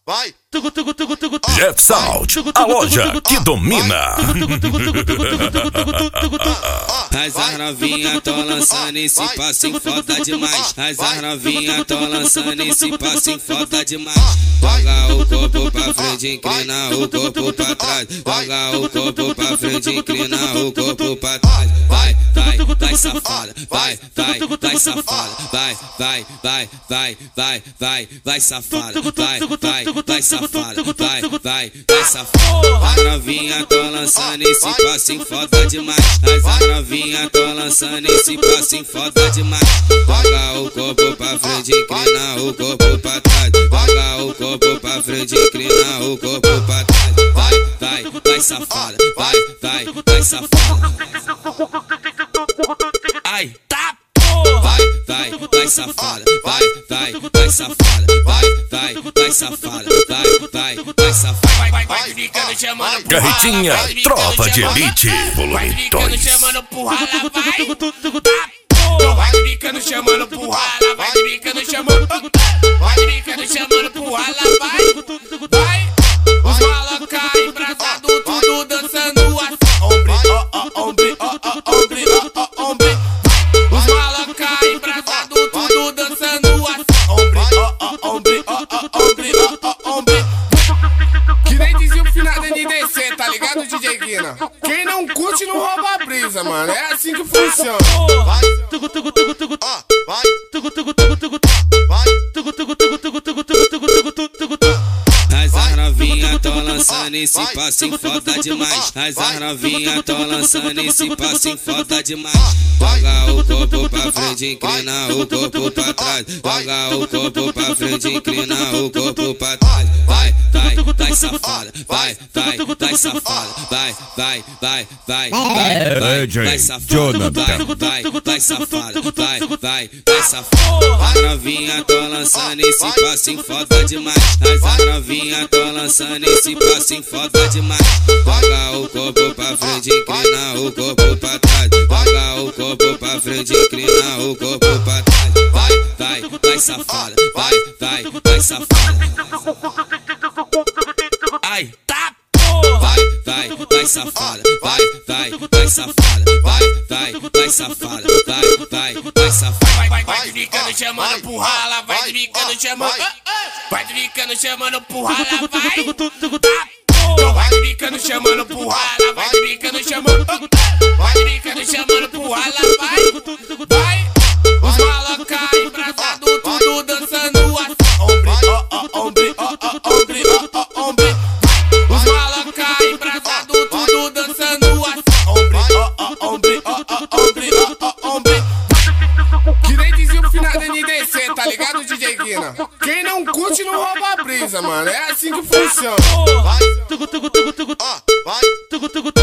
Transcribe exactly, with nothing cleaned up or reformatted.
vai. Jeff Salt, a loja que domina. As novinha tão lançando esse passinho foda demais. As novinha tão lançando esse passinho foda demais. Joga o corpo pra frente, inclina o corpo pra trás. Joga o corpo pra frente, inclina o corpo pra trás. Vai, vai, vai safada, vai, vai, vai safada, vai, vai, vai, vai, vai, vai, vai safada, vai, vai, vai safada, vai, vai, vai safada. As novinha tão lançando esse passinho foda demais. As novinha tão lançando esse passinho foda demais. Joga o corpo pra frente, inclina o corpo pra trás. Joga o corpo pra frente, inclina o corpo pra trás. Vai, vai, vai safada, vai, vai, vai safada. Ai, tá porra! Vai, vai, vai safada, vai, vai, vai safada, vai, vai, vai safada, vai, vai, vai safada. Vai, vai, vai ficando chamando pro rala, Carretinha, tropa de elite, vai volume ficando dois. chamando pro rala, vai, tá porra! Vai ficando chamando pro rala, vai ficando chamando, vai ficando chamando pro rala, vai, vai. Os malas caem embraçados, tudo dançando assim. Ombre, ó, ó, ombre, ó, ó, ombre, ó, ó, ombre. Os malas caem embraçados, tudo dançando assim. Ombre, ó, ó, ombre, ó, ó, ombre, ó, ó, ombre. Que nem dizia o final da N D C, tá ligado, D J Guina? Quem não curte não rouba a brisa, mano. É assim que funciona. Vai, tugu tugu tugu tugu, ó, vai, tugu tugu tugu tugu, vai, tugu tugu tugu tugu tugu tugu tugu tugu tugu tugu. As novinha tão lançando esse passinho foda demais. As novinha tão lançando esse passinho foda demais. Joga o corpo pra frente, inclina o corpo pra trás. Joga o corpo pra frente, inclina o corpo pra trás. Vai, vai, vai safada, vai, vai, vai safada, vai, vai, vai, vai, vai, vai, vai safada, vai, vai, vai safada, vai, vai, vai safada. As novinha tão lançando esse passinho foda demais. As novinha tão lançando esse passinho foda demais. Joga o corpo pra frente, inclina o corpo pra trás. Joga o corpo pra frente, inclina o corpo pra trás. Vai, vai, vai safada, vai, vai, vai safada. Ai, tá porra! Vai, vai, vai safada, vai, vai, vai safada, vai, vai, vai safada, vai, vai, vai safada. Vai, vai, vai ficando chamando pro rala, vai ficando chamando, vai ficando chamando pro rala, vai, tá vai ficando chamando pro rala, vai ficando chamando, vai ficando chamando pro rala, vai, vai. Os malas caem embraçados, tudo dançando assim. Ombre, ó, ó, ombre, ó, ó, ombre, ó, ó, ombre. Os malas caem embraçados, tudo dançando assim. Ombre, ó, ó, ombre, ó, ó, ombre, ó, ó, ombre. Que nem dizia o final da N D C, tá ligado, D J Guina? Quem não curte não rouba a brisa, mano. É assim que funciona. Vai, tugu tugu tugu tugu, ó, vai, tugu tugu